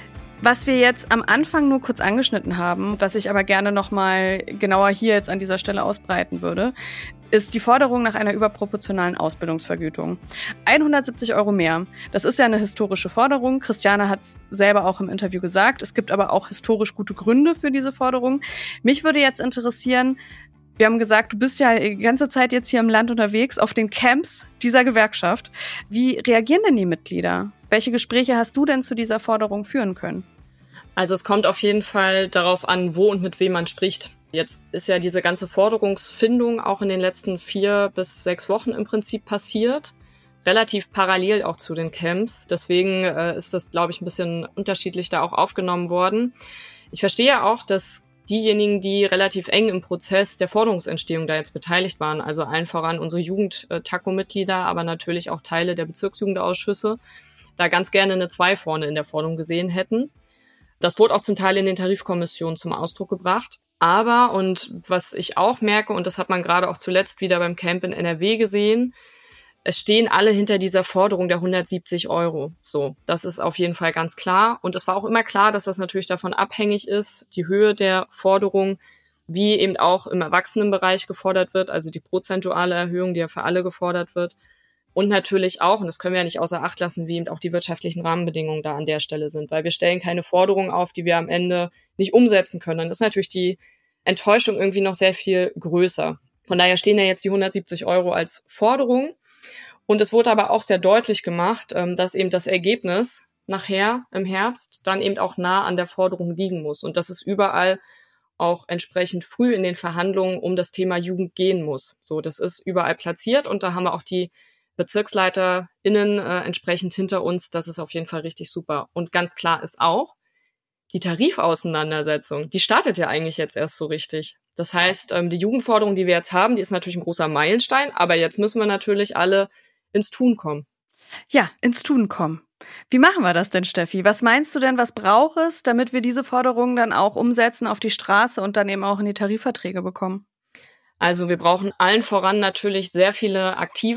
Was wir jetzt am Anfang nur kurz angeschnitten haben, was ich aber gerne nochmal genauer hier jetzt an dieser Stelle ausbreiten würde, ist die Forderung nach einer überproportionalen Ausbildungsvergütung. hundertsiebzig Euro mehr. Das ist ja eine historische Forderung. Christiane hat es selber auch im Interview gesagt. Es gibt aber auch historisch gute Gründe für diese Forderung. Mich würde jetzt interessieren, wir haben gesagt, du bist ja die ganze Zeit jetzt hier im Land unterwegs, auf den Camps dieser Gewerkschaft. Wie reagieren denn die Mitglieder? Welche Gespräche hast du denn zu dieser Forderung führen können? Also es kommt auf jeden Fall darauf an, wo und mit wem man spricht. Jetzt ist ja diese ganze Forderungsfindung auch in den letzten vier bis sechs Wochen im Prinzip passiert. Relativ parallel auch zu den Camps. Deswegen äh, ist das, glaube ich, ein bisschen unterschiedlich da auch aufgenommen worden. Ich verstehe auch, dass diejenigen, die relativ eng im Prozess der Forderungsentstehung da jetzt beteiligt waren, also allen voran unsere Jugend-T A C O-Mitglieder, aber natürlich auch Teile der Bezirksjugendausschüsse, da ganz gerne eine zwei vorne in der Forderung gesehen hätten. Das wurde auch zum Teil in den Tarifkommissionen zum Ausdruck gebracht. Aber, und was ich auch merke, und das hat man gerade auch zuletzt wieder beim Camp in N R W gesehen, es stehen alle hinter dieser Forderung der hundertsiebzig Euro. So, das ist auf jeden Fall ganz klar. Und es war auch immer klar, dass das natürlich davon abhängig ist, die Höhe der Forderung, wie eben auch im Erwachsenenbereich gefordert wird, also die prozentuale Erhöhung, die ja für alle gefordert wird. Und natürlich auch, und das können wir ja nicht außer Acht lassen, wie eben auch die wirtschaftlichen Rahmenbedingungen da an der Stelle sind. Weil wir stellen keine Forderungen auf, die wir am Ende nicht umsetzen können. Dann ist natürlich die Enttäuschung irgendwie noch sehr viel größer. Von daher stehen ja jetzt die hundertsiebzig Euro als Forderung. Und es wurde aber auch sehr deutlich gemacht, dass eben das Ergebnis nachher im Herbst dann eben auch nah an der Forderung liegen muss und dass es überall auch entsprechend früh in den Verhandlungen um das Thema Jugend gehen muss. So, das ist überall platziert und da haben wir auch die BezirksleiterInnen äh, entsprechend hinter uns. Das ist auf jeden Fall richtig super. Und ganz klar ist auch, die Tarifauseinandersetzung, die startet ja eigentlich jetzt erst so richtig. Das heißt, ähm, die Jugendforderung, die wir jetzt haben, die ist natürlich ein großer Meilenstein, aber jetzt müssen wir natürlich alle ins Tun kommen. Ja, ins Tun kommen. Wie machen wir das denn, Steffi? Was meinst du denn, was braucht es, damit wir diese Forderungen dann auch umsetzen auf die Straße und dann eben auch in die Tarifverträge bekommen? Also wir brauchen allen voran natürlich sehr viele Aktive,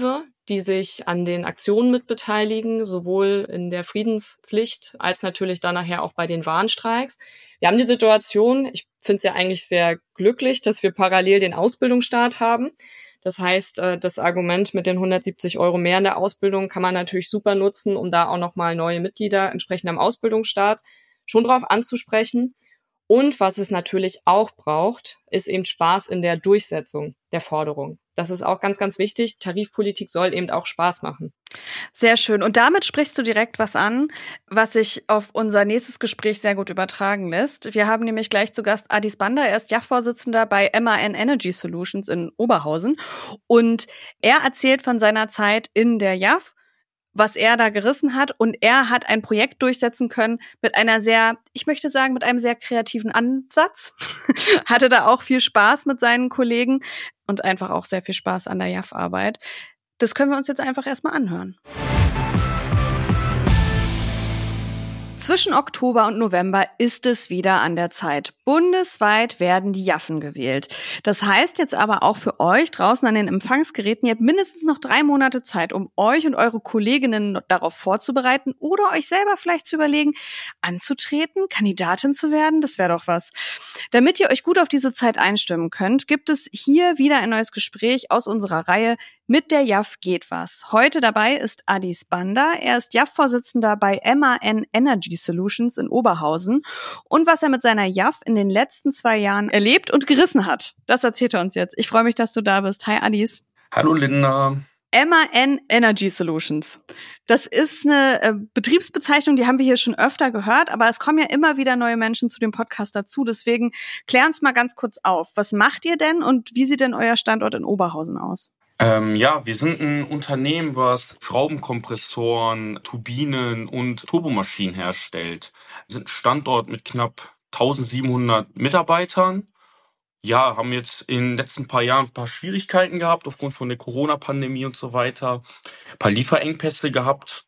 die sich an den Aktionen mitbeteiligen, sowohl in der Friedenspflicht als natürlich dann nachher auch bei den Warnstreiks. Wir haben die Situation, ich finde es ja eigentlich sehr glücklich, dass wir parallel den Ausbildungsstart haben. Das heißt, das Argument mit den hundertsiebzig Euro mehr in der Ausbildung kann man natürlich super nutzen, um da auch nochmal neue Mitglieder entsprechend am Ausbildungsstart schon drauf anzusprechen. Und was es natürlich auch braucht, ist eben Spaß in der Durchsetzung der Forderung. Das ist auch ganz, ganz wichtig. Tarifpolitik soll eben auch Spaß machen. Sehr schön. Und damit sprichst du direkt was an, was sich auf unser nächstes Gespräch sehr gut übertragen lässt. Wir haben nämlich gleich zu Gast Adis Banda. Er ist J A F-Vorsitzender bei M A N Energy Solutions in Oberhausen. Und er erzählt von seiner Zeit in der J A F, was er da gerissen hat. Und er hat ein Projekt durchsetzen können mit einer sehr, ich möchte sagen, mit einem sehr kreativen Ansatz. Hatte da auch viel Spaß mit seinen Kollegen und einfach auch sehr viel Spaß an der J A F-Arbeit. Das können wir uns jetzt einfach erstmal anhören. Zwischen Oktober und November ist es wieder an der Zeit. Bundesweit werden die Jaffen gewählt. Das heißt jetzt aber auch für euch draußen an den Empfangsgeräten, ihr habt mindestens noch drei Monate Zeit, um euch und eure Kolleginnen darauf vorzubereiten oder euch selber vielleicht zu überlegen, anzutreten, Kandidatin zu werden. Das wäre doch was. Damit ihr euch gut auf diese Zeit einstimmen könnt, gibt es hier wieder ein neues Gespräch aus unserer Reihe Mit der J A F geht was. Heute dabei ist Adis Banda. Er ist J A F-Vorsitzender bei M A N Energy Solutions in Oberhausen. Und was er mit seiner J A F in den letzten zwei Jahren erlebt und gerissen hat, das erzählt er uns jetzt. Ich freue mich, dass du da bist. Hi Adis. Hallo Linda. M A N Energy Solutions. Das ist eine äh, Betriebsbezeichnung, die haben wir hier schon öfter gehört, aber es kommen ja immer wieder neue Menschen zu dem Podcast dazu. Deswegen klär uns mal ganz kurz auf. Was macht ihr denn und wie sieht denn euer Standort in Oberhausen aus? Ähm, ja, wir sind ein Unternehmen, was Schraubenkompressoren, Turbinen und Turbomaschinen herstellt. Wir sind ein Standort mit knapp eintausendsiebenhundert Mitarbeitern. Ja, haben jetzt in den letzten paar Jahren ein paar Schwierigkeiten gehabt, aufgrund von der Corona-Pandemie und so weiter. Ein paar Lieferengpässe gehabt.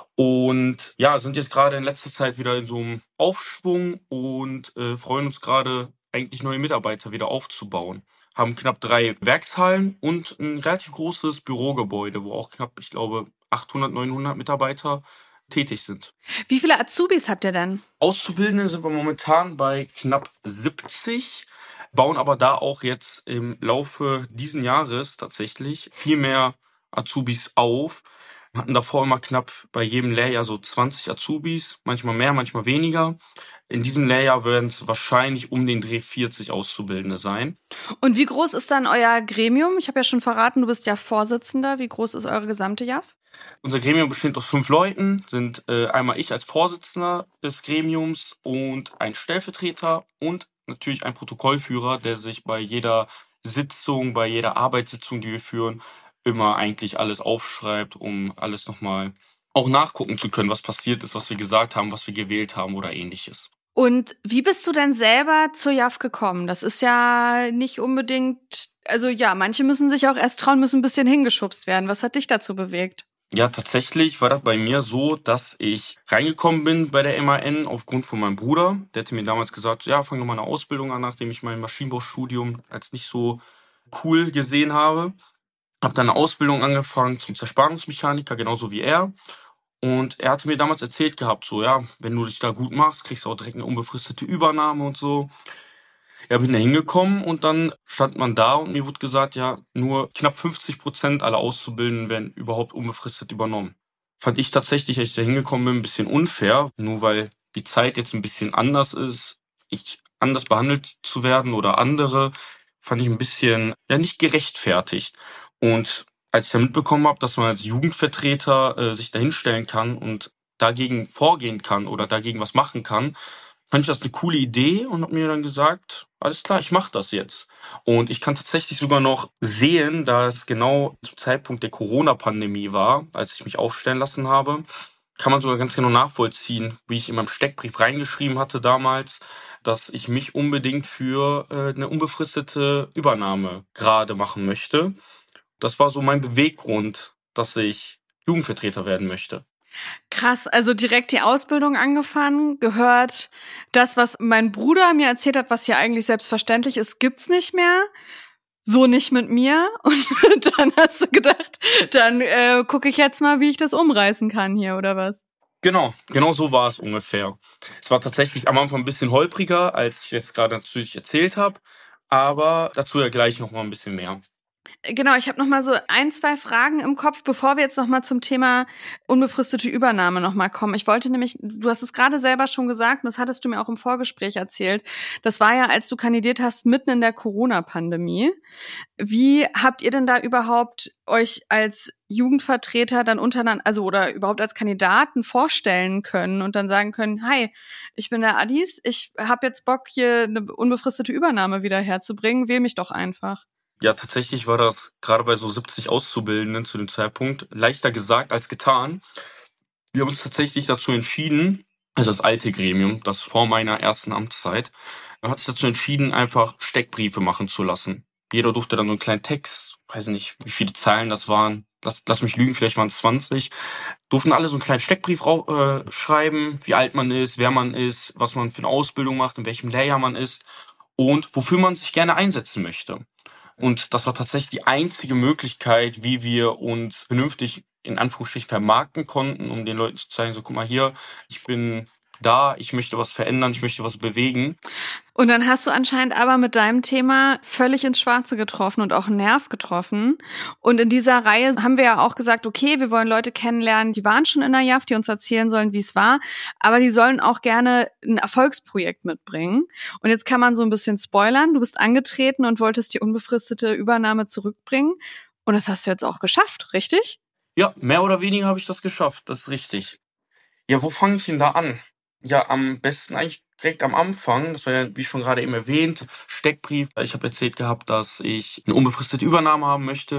Und ja, sind jetzt gerade in letzter Zeit wieder in so einem Aufschwung und äh, freuen uns gerade, eigentlich neue Mitarbeiter wieder aufzubauen. Haben knapp drei Werkshallen und ein relativ großes Bürogebäude, wo auch knapp, ich glaube, achthundert, neunhundert Mitarbeiter tätig sind. Wie viele Azubis habt ihr denn? Auszubildende sind wir momentan bei knapp siebzig, bauen aber da auch jetzt im Laufe diesen Jahres tatsächlich viel mehr Azubis auf. Wir hatten davor immer knapp bei jedem Lehrjahr so zwanzig Azubis, manchmal mehr, manchmal weniger. In diesem Lehrjahr werden es wahrscheinlich um den Dreh vierzig Auszubildende sein. Und wie groß ist dann euer Gremium? Ich habe ja schon verraten, du bist ja Vorsitzender. Wie groß ist eure gesamte J A F? Unser Gremium besteht aus fünf Leuten, sind äh, einmal ich als Vorsitzender des Gremiums und ein Stellvertreter und natürlich ein Protokollführer, der sich bei jeder Sitzung, bei jeder Arbeitssitzung, die wir führen, immer eigentlich alles aufschreibt, um alles nochmal auch nachgucken zu können, was passiert ist, was wir gesagt haben, was wir gewählt haben oder ähnliches. Und wie bist du denn selber zur J A F gekommen? Das ist ja nicht unbedingt, also ja, manche müssen sich auch erst trauen, müssen ein bisschen hingeschubst werden. Was hat dich dazu bewegt? Ja, tatsächlich war das bei mir so, dass ich reingekommen bin bei der M A N aufgrund von meinem Bruder. Der hatte mir damals gesagt, ja, fang doch mal eine Ausbildung an, nachdem ich mein Maschinenbaustudium als nicht so cool gesehen habe. Hab dann eine Ausbildung angefangen zum Zerspannungsmechaniker, genauso wie er. Und er hatte mir damals erzählt gehabt, so, ja, wenn du dich da gut machst, kriegst du auch direkt eine unbefristete Übernahme und so. Ja, bin da hingekommen und dann stand man da und mir wurde gesagt, ja, nur knapp fünfzig Prozent aller Auszubildenden werden überhaupt unbefristet übernommen. Fand ich tatsächlich, als ich da hingekommen bin, ein bisschen unfair, nur weil die Zeit jetzt ein bisschen anders ist, ich anders behandelt zu werden oder andere, fand ich ein bisschen, ja, nicht gerechtfertigt. Und als ich dann mitbekommen habe, dass man als Jugendvertreter äh, sich da hinstellen kann und dagegen vorgehen kann oder dagegen was machen kann, fand ich das eine coole Idee und habe mir dann gesagt, alles klar, ich mache das jetzt. Und ich kann tatsächlich sogar noch sehen, da es genau zum Zeitpunkt der Corona-Pandemie war, als ich mich aufstellen lassen habe, kann man sogar ganz genau nachvollziehen, wie ich in meinem Steckbrief reingeschrieben hatte damals, dass ich mich unbedingt für äh, eine unbefristete Übernahme gerade machen möchte. Das war so mein Beweggrund, dass ich Jugendvertreter werden möchte. Krass, also direkt die Ausbildung angefangen, gehört das, was mein Bruder mir erzählt hat, was hier eigentlich selbstverständlich ist, gibt's nicht mehr. so nicht mit mir. Und dann hast du gedacht, dann äh, gucke ich jetzt mal, wie ich das umreißen kann hier, oder was? Genau, genau so war es ungefähr. Es war tatsächlich am Anfang ein bisschen holpriger, als ich jetzt gerade natürlich erzählt habe, aber dazu ja gleich noch mal ein bisschen mehr. Genau, ich habe noch mal so ein, zwei Fragen im Kopf, bevor wir jetzt noch mal zum Thema unbefristete Übernahme noch mal kommen. Ich wollte nämlich, du hast es gerade selber schon gesagt, und das hattest du mir auch im Vorgespräch erzählt, das war ja, als du kandidiert hast, mitten in der Corona-Pandemie. Wie habt ihr denn da überhaupt euch als Jugendvertreter dann untereinander, also oder überhaupt als Kandidaten vorstellen können und dann sagen können, hi, ich bin der Adis, ich habe jetzt Bock, hier eine unbefristete Übernahme wieder herzubringen, wähl mich doch einfach. Ja, tatsächlich war das gerade bei so siebzig Auszubildenden zu dem Zeitpunkt leichter gesagt als getan. Wir haben uns tatsächlich dazu entschieden, also das alte Gremium, das vor meiner ersten Amtszeit, hat sich dazu entschieden, einfach Steckbriefe machen zu lassen. Jeder durfte dann so einen kleinen Text, weiß nicht, wie viele Zeilen das waren, lass, lass mich lügen, vielleicht waren es zwanzig, durften alle so einen kleinen Steckbrief rau- äh, schreiben, wie alt man ist, wer man ist, was man für eine Ausbildung macht, in welchem Layer man ist und wofür man sich gerne einsetzen möchte. Und das war tatsächlich die einzige Möglichkeit, wie wir uns vernünftig in Anführungsstrichen vermarkten konnten, um den Leuten zu zeigen, so guck mal hier, ich bin da, ich möchte was verändern, ich möchte was bewegen. Und dann hast du anscheinend aber mit deinem Thema völlig ins Schwarze getroffen und auch einen Nerv getroffen. Und in dieser Reihe haben wir ja auch gesagt, okay, wir wollen Leute kennenlernen, die waren schon in der J A F, die uns erzählen sollen, wie es war, aber die sollen auch gerne ein Erfolgsprojekt mitbringen. Und jetzt kann man so ein bisschen spoilern, du bist angetreten und wolltest die unbefristete Übernahme zurückbringen. Und das hast du jetzt auch geschafft, richtig? Ja, mehr oder weniger habe ich das geschafft, das ist richtig. Ja, wo fange ich denn da an? Ja, am besten eigentlich direkt am Anfang, das war ja, wie schon gerade eben erwähnt, Steckbrief. Ich habe erzählt gehabt, dass ich eine unbefristete Übernahme haben möchte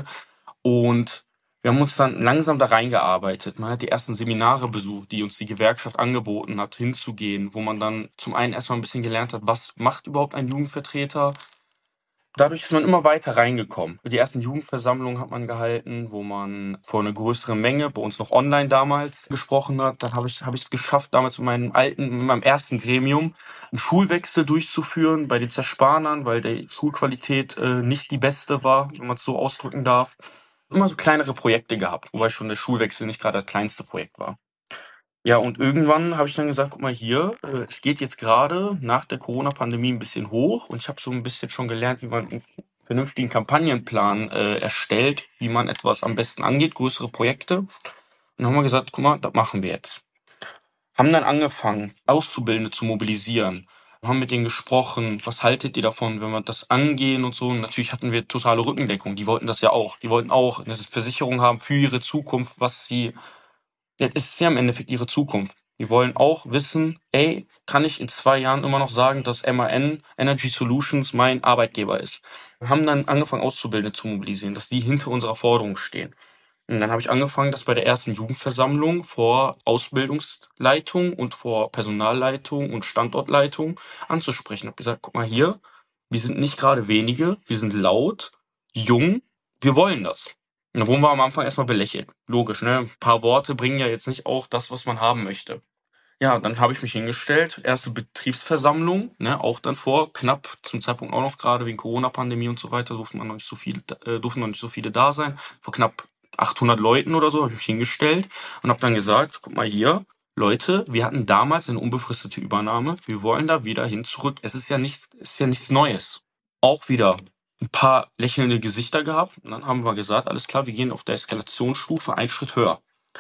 und wir haben uns dann langsam da reingearbeitet. Man hat die ersten Seminare besucht, die uns die Gewerkschaft angeboten hat, hinzugehen, wo man dann zum einen erstmal ein bisschen gelernt hat, was macht überhaupt ein Jugendvertreter. Dadurch ist man immer weiter reingekommen. Die ersten Jugendversammlungen hat man gehalten, wo man vor einer größeren Menge, bei uns noch online damals, gesprochen hat. Dann habe ich habe ich es geschafft, damals mit meinem alten, mit meinem ersten Gremium einen Schulwechsel durchzuführen bei den Zerspanern, weil die Schulqualität äh, nicht die beste war, wenn man es so ausdrücken darf. Immer so kleinere Projekte gehabt, wobei schon der Schulwechsel nicht gerade das kleinste Projekt war. Ja, und irgendwann habe ich dann gesagt, guck mal hier, äh, es geht jetzt gerade nach der Corona-Pandemie ein bisschen hoch und ich habe so ein bisschen schon gelernt, wie man einen vernünftigen Kampagnenplan äh, erstellt, wie man etwas am besten angeht, größere Projekte. Und dann haben wir gesagt, guck mal, das machen wir jetzt. Haben dann angefangen, Auszubildende zu mobilisieren, haben mit denen gesprochen, was haltet ihr davon, wenn wir das angehen und so. Und natürlich hatten wir totale Rückendeckung, die wollten das ja auch. Die wollten auch eine Versicherung haben für ihre Zukunft, was sie... Ja, es ist ja im Endeffekt ihre Zukunft. Die wollen auch wissen, ey, kann ich in zwei Jahren immer noch sagen, dass M A N Energy Solutions mein Arbeitgeber ist. Wir haben dann angefangen, Auszubildende zu mobilisieren, dass die hinter unserer Forderung stehen. Und dann habe ich angefangen, das bei der ersten Jugendversammlung vor Ausbildungsleitung und vor Personalleitung und Standortleitung anzusprechen. Ich habe gesagt, guck mal hier, wir sind nicht gerade wenige, wir sind laut, jung, wir wollen das. Und da wurden wir am Anfang erstmal belächelt. Logisch, ne? Ein paar Worte bringen ja jetzt nicht auch das, was man haben möchte. Ja, dann habe ich mich hingestellt. Erste Betriebsversammlung, ne? Auch dann vor knapp, zum Zeitpunkt auch noch gerade wegen Corona-Pandemie und so weiter, durften man noch nicht so viele, äh, durften noch nicht so viele da sein. Vor knapp achthundert Leuten oder so habe ich mich hingestellt und habe dann gesagt, guck mal hier, Leute, wir hatten damals eine unbefristete Übernahme. Wir wollen da wieder hin zurück. Es ist ja nichts, es ist ja nichts Neues. Auch wieder ein paar lächelnde Gesichter gehabt und dann haben wir gesagt, alles klar, wir gehen auf der Eskalationsstufe einen Schritt höher.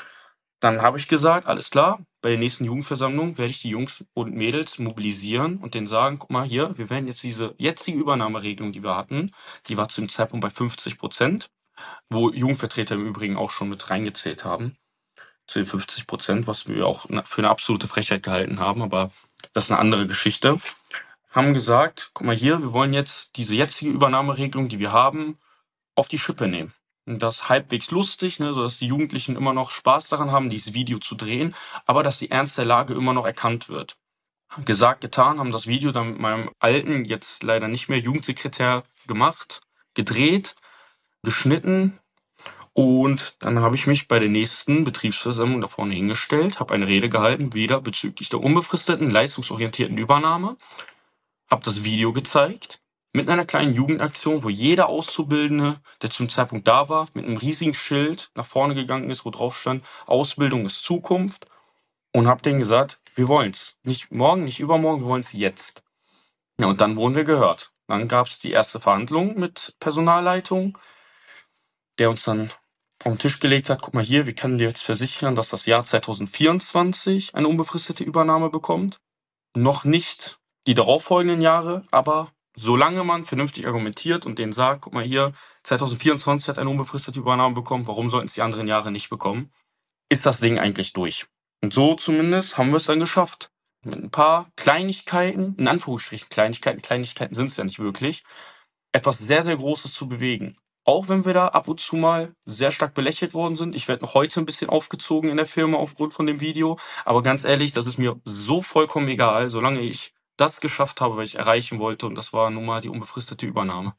Dann habe ich gesagt, alles klar, bei der nächsten Jugendversammlung werde ich die Jungs und Mädels mobilisieren und denen sagen, guck mal hier, wir werden jetzt diese jetzige Übernahmeregelung, die wir hatten, die war zu dem Zeitpunkt bei fünfzig Prozent, wo Jugendvertreter im Übrigen auch schon mit reingezählt haben, zu den fünfzig Prozent, was wir auch für eine absolute Frechheit gehalten haben, aber das ist eine andere Geschichte. Haben gesagt, guck mal hier, wir wollen jetzt diese jetzige Übernahmeregelung, die wir haben, auf die Schippe nehmen. Und das halbwegs lustig, ne, sodass die Jugendlichen immer noch Spaß daran haben, dieses Video zu drehen, aber dass die Ernst der Lage immer noch erkannt wird. Gesagt, getan, haben das Video dann mit meinem alten, jetzt leider nicht mehr Jugendsekretär gemacht, gedreht, geschnitten und dann habe ich mich bei der nächsten Betriebsversammlung da vorne hingestellt, habe eine Rede gehalten, wieder bezüglich der unbefristeten, leistungsorientierten Übernahme. Hab das Video gezeigt, mit einer kleinen Jugendaktion, wo jeder Auszubildende, der zum Zeitpunkt da war, mit einem riesigen Schild nach vorne gegangen ist, wo drauf stand, Ausbildung ist Zukunft. Und hab denen gesagt, wir wollen's. Nicht morgen, nicht übermorgen, wir wollen's jetzt. Ja, und dann wurden wir gehört. Dann gab's die erste Verhandlung mit Personalleitung, der uns dann auf den Tisch gelegt hat, guck mal hier, wir können dir jetzt versichern, dass das Jahr zwanzig vierundzwanzig eine unbefristete Übernahme bekommt. Noch nicht die darauffolgenden Jahre, aber solange man vernünftig argumentiert und denen sagt, guck mal hier, zwanzig vierundzwanzig hat eine unbefristete Übernahme bekommen, warum sollten es die anderen Jahre nicht bekommen, ist das Ding eigentlich durch. Und so zumindest haben wir es dann geschafft. Mit ein paar Kleinigkeiten, in Anführungsstrichen Kleinigkeiten, Kleinigkeiten sind es ja nicht wirklich, etwas sehr, sehr Großes zu bewegen. Auch wenn wir da ab und zu mal sehr stark belächelt worden sind. Ich werde noch heute ein bisschen aufgezogen in der Firma aufgrund von dem Video. Aber ganz ehrlich, das ist mir so vollkommen egal, solange ich das geschafft habe, was ich erreichen wollte. Und das war nun mal die unbefristete Übernahme.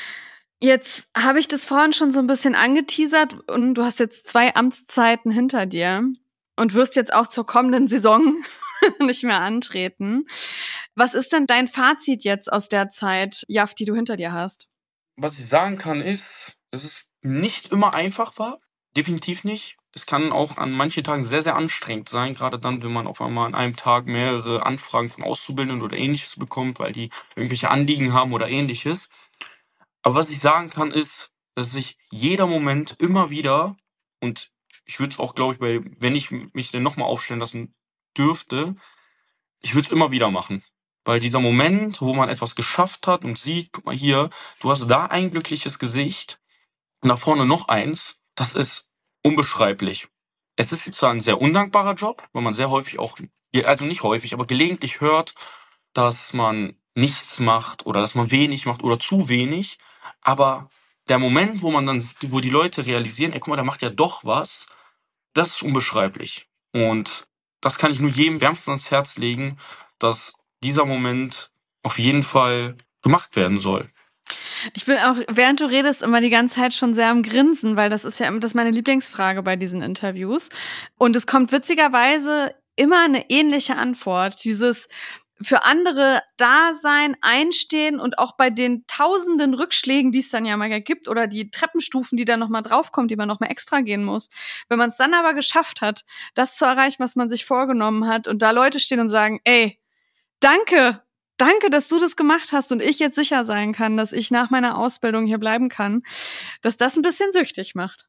Jetzt habe ich das vorhin schon so ein bisschen angeteasert und du hast jetzt zwei Amtszeiten hinter dir und wirst jetzt auch zur kommenden Saison nicht mehr antreten. Was ist denn dein Fazit jetzt aus der Zeit, Jaff, die du hinter dir hast? Was ich sagen kann ist, dass es nicht immer einfach war. Definitiv nicht. Es kann auch an manchen Tagen sehr, sehr anstrengend sein, gerade dann, wenn man auf einmal an einem Tag mehrere Anfragen von Auszubildenden oder Ähnliches bekommt, weil die irgendwelche Anliegen haben oder Ähnliches. Aber was ich sagen kann ist, dass sich jeder Moment immer wieder, und ich würde es auch, glaube ich, bei, wenn ich mich denn nochmal aufstellen lassen dürfte, ich würde es immer wieder machen. Weil dieser Moment, wo man etwas geschafft hat und sieht, guck mal hier, du hast da ein glückliches Gesicht und da vorne noch eins, das ist unbeschreiblich. Es ist zwar ein sehr undankbarer Job, weil man sehr häufig auch, also nicht häufig, aber gelegentlich hört, dass man nichts macht oder dass man wenig macht oder zu wenig. Aber der Moment, wo man dann, wo die Leute realisieren, ey, guck mal, der macht ja doch was, das ist unbeschreiblich. Und das kann ich nur jedem wärmstens ans Herz legen, dass dieser Moment auf jeden Fall gemacht werden soll. Ich bin auch, während du redest, immer die ganze Zeit schon sehr am Grinsen, weil das ist ja das ist meine Lieblingsfrage bei diesen Interviews. Und es kommt witzigerweise immer eine ähnliche Antwort. Dieses für andere da sein, einstehen und auch bei den tausenden Rückschlägen, die es dann ja mal gibt oder die Treppenstufen, die dann nochmal draufkommt, die man nochmal extra gehen muss. Wenn man es dann aber geschafft hat, das zu erreichen, was man sich vorgenommen hat und da Leute stehen und sagen, ey, danke, danke, dass du das gemacht hast und ich jetzt sicher sein kann, dass ich nach meiner Ausbildung hier bleiben kann, dass das ein bisschen süchtig macht.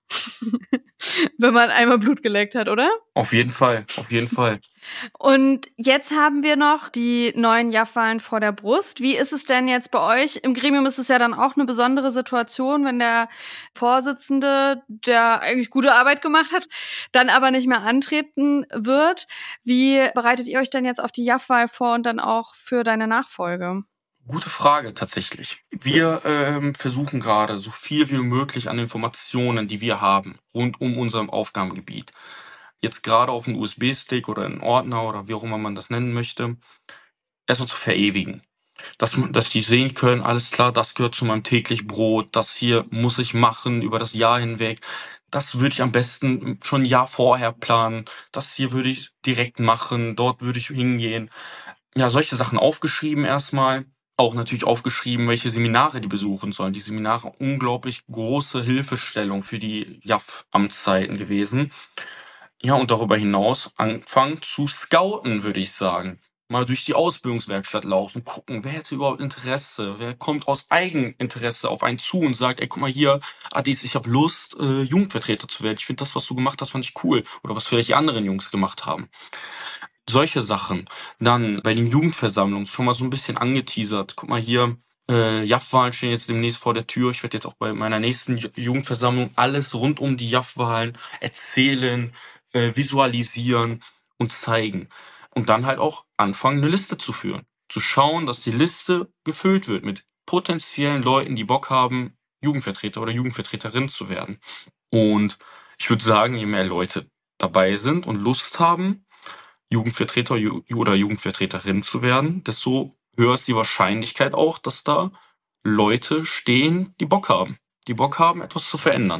Wenn man einmal Blut geleckt hat, oder? Auf jeden Fall, auf jeden Fall. Und jetzt haben wir noch die neuen Jaff-Wahlen vor der Brust. Wie ist es denn jetzt bei euch? Im Gremium ist es ja dann auch eine besondere Situation, wenn der Vorsitzende, der eigentlich gute Arbeit gemacht hat, dann aber nicht mehr antreten wird. Wie bereitet ihr euch denn jetzt auf die Jaff-Wahl vor und dann auch für deine Nachfolge? Gute Frage tatsächlich. Wir ähm, versuchen gerade so viel wie möglich an Informationen, die wir haben, rund um unserem Aufgabengebiet, jetzt gerade auf einen U S B-Stick oder einen Ordner oder wie auch immer man das nennen möchte, erstmal zu verewigen. Dass, man, dass die sehen können, alles klar, das gehört zu meinem täglichen Brot, das hier muss ich machen über das Jahr hinweg. Das würde ich am besten schon ein Jahr vorher planen. Das hier würde ich direkt machen, dort würde ich hingehen. Ja, solche Sachen aufgeschrieben erstmal. Auch natürlich aufgeschrieben, welche Seminare die besuchen sollen. Die Seminare unglaublich große Hilfestellung für die Jaff-Amtszeiten gewesen. Ja, und darüber hinaus anfangen zu scouten, würde ich sagen. Mal durch die Ausbildungswerkstatt laufen, gucken, wer hätte überhaupt Interesse, wer kommt aus Eigeninteresse auf einen zu und sagt, ey, guck mal hier, Adis, ich habe Lust, äh, Jugendvertreter zu werden. Ich finde das, was du gemacht hast, fand ich cool. Oder was vielleicht die anderen Jungs gemacht haben. Solche Sachen. Dann bei den Jugendversammlungen schon mal so ein bisschen angeteasert. Guck mal hier, äh, Jaff-Wahlen stehen jetzt demnächst vor der Tür. Ich werde jetzt auch bei meiner nächsten Ju- Jugendversammlung alles rund um die Jaff-Wahlen erzählen, äh, visualisieren und zeigen. Und dann halt auch anfangen, eine Liste zu führen. Zu schauen, dass die Liste gefüllt wird mit potenziellen Leuten, die Bock haben, Jugendvertreter oder Jugendvertreterin zu werden. Und ich würde sagen, je mehr Leute dabei sind und Lust haben, Jugendvertreter oder Jugendvertreterin zu werden, desto höher ist die Wahrscheinlichkeit auch, dass da Leute stehen, die Bock haben. Die Bock haben, etwas zu verändern.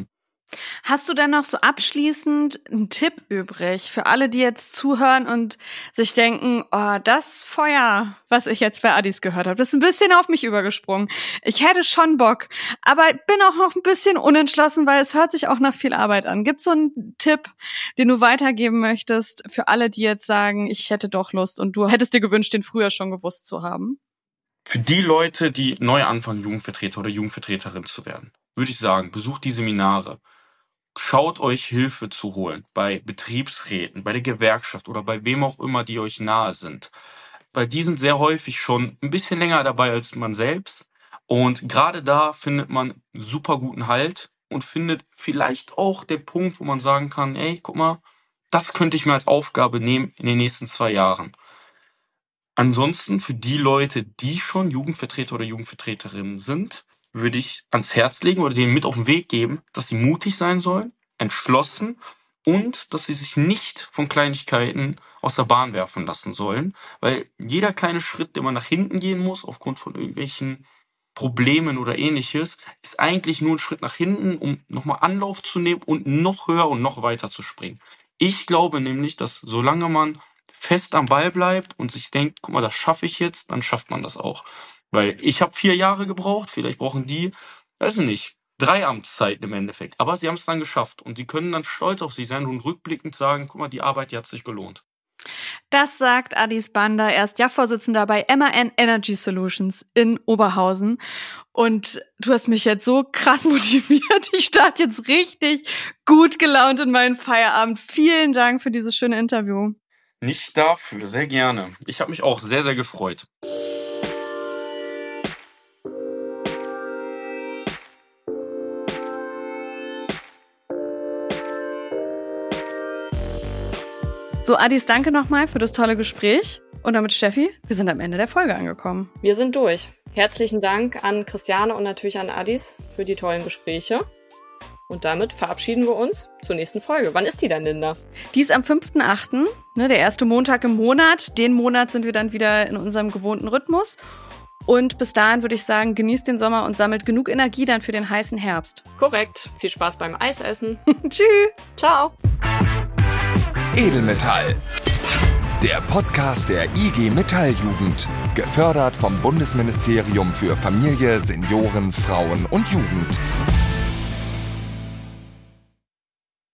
Hast du dann noch so abschließend einen Tipp übrig für alle, die jetzt zuhören und sich denken, oh, das Feuer, was ich jetzt bei Adis gehört habe, das ist ein bisschen auf mich übergesprungen. Ich hätte schon Bock, aber bin auch noch ein bisschen unentschlossen, weil es hört sich auch nach viel Arbeit an. Gibt's so einen Tipp, den du weitergeben möchtest für alle, die jetzt sagen, ich hätte doch Lust und du hättest dir gewünscht, den früher schon gewusst zu haben? Für die Leute, die neu anfangen, Jugendvertreter oder Jugendvertreterin zu werden, würde ich sagen, besucht die Seminare. Schaut euch Hilfe zu holen bei Betriebsräten, bei der Gewerkschaft oder bei wem auch immer, die euch nahe sind. Weil die sind sehr häufig schon ein bisschen länger dabei als man selbst. Und gerade da findet man super guten Halt und findet vielleicht auch den Punkt, wo man sagen kann, ey, guck mal, das könnte ich mir als Aufgabe nehmen in den nächsten zwei Jahren. Ansonsten für die Leute, die schon Jugendvertreter oder Jugendvertreterinnen sind, würde ich ans Herz legen oder denen mit auf den Weg geben, dass sie mutig sein sollen, entschlossen und dass sie sich nicht von Kleinigkeiten aus der Bahn werfen lassen sollen, weil jeder kleine Schritt, den man nach hinten gehen muss, aufgrund von irgendwelchen Problemen oder ähnliches, ist eigentlich nur ein Schritt nach hinten, um nochmal Anlauf zu nehmen und noch höher und noch weiter zu springen. Ich glaube nämlich, dass solange man fest am Ball bleibt und sich denkt, guck mal, das schaffe ich jetzt, dann schafft man das auch. Weil ich habe vier Jahre gebraucht, vielleicht brauchen die, weiß ich nicht, drei Amtszeiten im Endeffekt. Aber sie haben es dann geschafft und sie können dann stolz auf sich sein und rückblickend sagen, guck mal, die Arbeit, die hat sich gelohnt. Das sagt Adis Banda, er ist Ja-Vorsitzender bei M A N Energy Solutions in Oberhausen. Und du hast mich jetzt so krass motiviert. Ich starte jetzt richtig gut gelaunt in meinen Feierabend. Vielen Dank für dieses schöne Interview. Nicht dafür, sehr gerne. Ich habe mich auch sehr, sehr gefreut. So, Adis, danke nochmal für das tolle Gespräch. Und damit, Steffi, wir sind am Ende der Folge angekommen. Wir sind durch. Herzlichen Dank an Christiane und natürlich an Adis für die tollen Gespräche. Und damit verabschieden wir uns zur nächsten Folge. Wann ist die denn, Linda? Die ist am fünften achten, ne, der erste Montag im Monat. Den Monat sind wir dann wieder in unserem gewohnten Rhythmus. Und bis dahin würde ich sagen, genießt den Sommer und sammelt genug Energie dann für den heißen Herbst. Korrekt. Viel Spaß beim Eisessen. Tschüss. Ciao. Edelmetall. Der Podcast der I G Metalljugend. Gefördert vom Bundesministerium für Familie, Senioren, Frauen und Jugend.